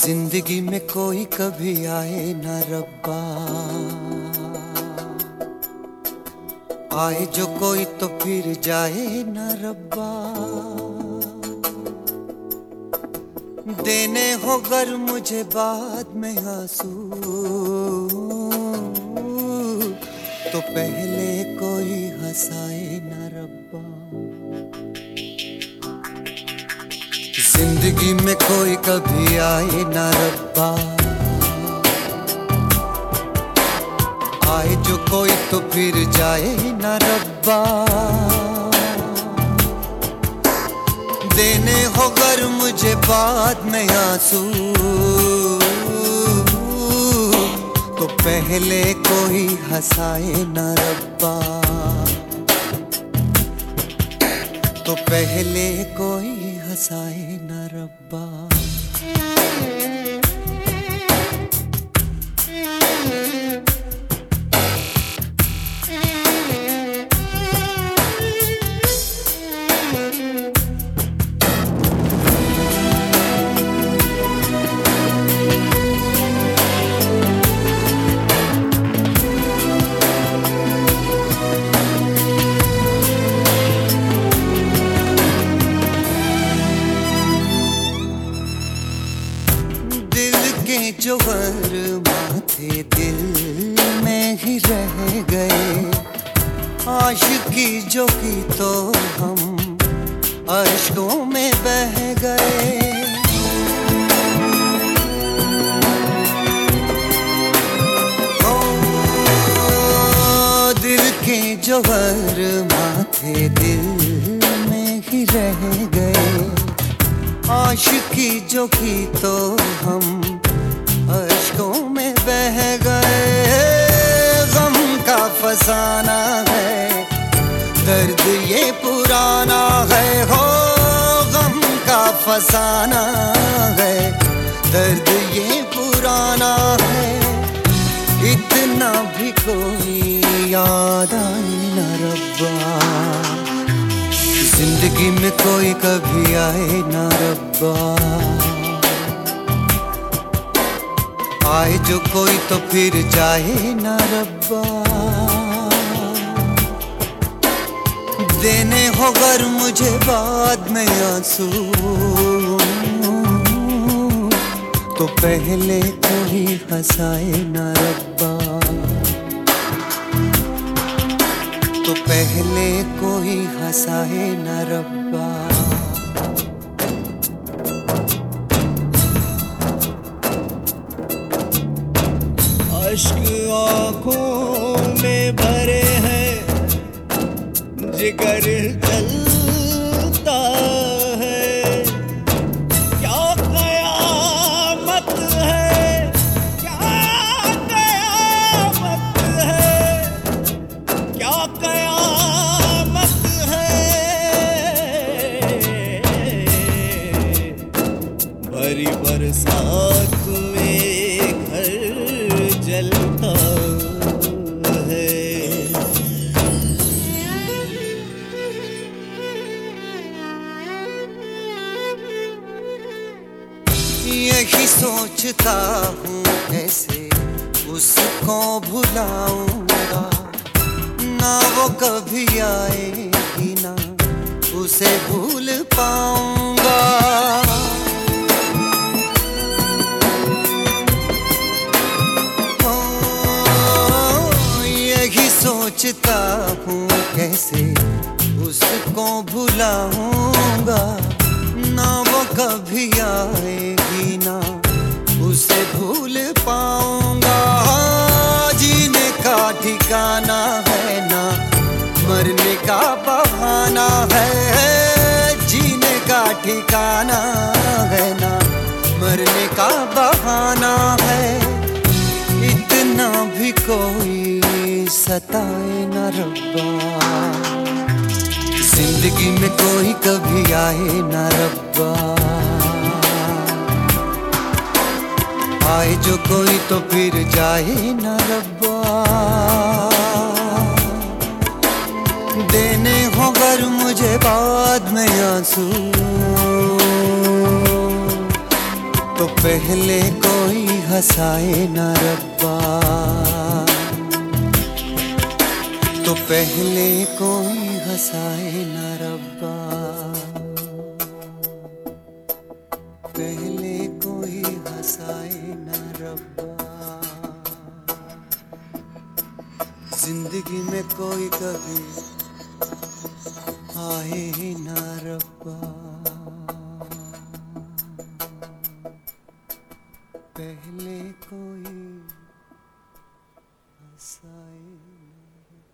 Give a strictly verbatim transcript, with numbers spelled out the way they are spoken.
जिंदगी में कोई कभी आए ना रब्बा, आए जो कोई तो फिर जाए ना रब्बा। देने हो गर मुझे बाद में आंसू, तो पहले कोई हंसाए ना रब्बा। जिंदगी में कोई कभी आए ना रब्बा, आए जो कोई तो फिर जाए ना रब्बा। देने हो गर मुझे बाद में आंसू, तो पहले कोई हंसाए ना रब्बा, तो पहले कोई हंसाए ना रब्बा। जो वरमा थे दिल में ही रह गए, आशिकी जो की तो हम अश्कों में बह गए। ओ, दिल के जो वरमा थे दिल में ही रह गए, आशिकी जो की तो हम अश्कों में बह गए। गम का फसाना है, दर्द ये पुराना है हो। गम का फसाना है, दर्द ये पुराना है। इतना भी कोई याद आए ना रब्बा, जिंदगी में कोई कभी आए ना रब्बा, आए जो कोई तो फिर जाए ना रब्बा। देने हो गर मुझे बाद में आंसू, तो पहले कोई हंसाए ना रब्बा, तो पहले कोई हंसाए ना रब्बा। अश्क आँखों में भरे हैं, जिगर जलता है। क्या कयामत है, क्या कयामत है, क्या कयामत है। भरी बरसात में घर जलता है। यही सोचता हूँ कैसे उसको भुलाऊंगा, ना वो कभी आएगी ना उसे भूल पाऊंगा। सोचता हूँ कैसे उसको भुलाऊंगा, ना वो कभी आएगी ना उसे भूल पाऊंगा। जीने का ठिकाना है ना मरने का बहाना है। जीने का ठिकाना है ना मरने का बहाना है। इतना भी कोई सताए ना रब्बा, जिंदगी में कोई कभी आए ना रब्बा, आए जो कोई तो फिर जाए ना रब्बा। देने हो गर मुझे बाद में आंसू, तो पहले कोई हंसाए ना रब्बा, तो पहले कोई हंसाए ना रब्बा, पहले कोई हंसाए ना रब्बा। जिंदगी में कोई कभी आए ना रब्बा, पहले कोई हंसाए ना।